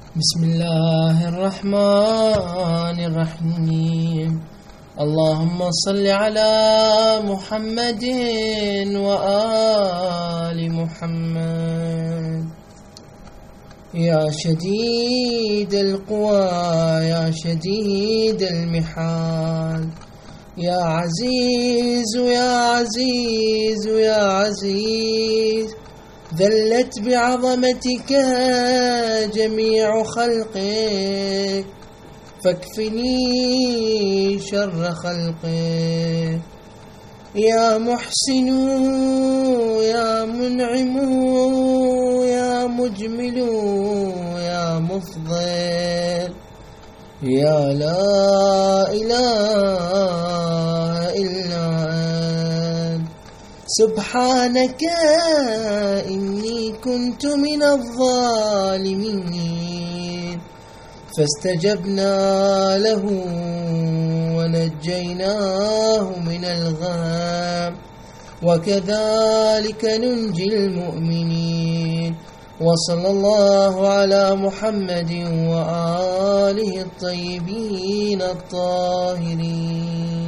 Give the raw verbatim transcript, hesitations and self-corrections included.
بسم الله الرحمن الرحيم. اللهم صل على محمد وآل محمد. يا شديد القوى يا شديد المحال، يا عزيز يا عزيز يا عزيز، ذلت بعظمتك جميع خلقك، فاكفني شر خلقك. يا محسن يا منعم يا مجمل يا مفضل، يا لا إله إلا أنت، سبحانك إني كنت من الظالمين. فاستجبنا له ونجيناه من الغم، وكذلك ننجي المؤمنين. وصلى الله على محمد وآله الطيبين الطاهرين.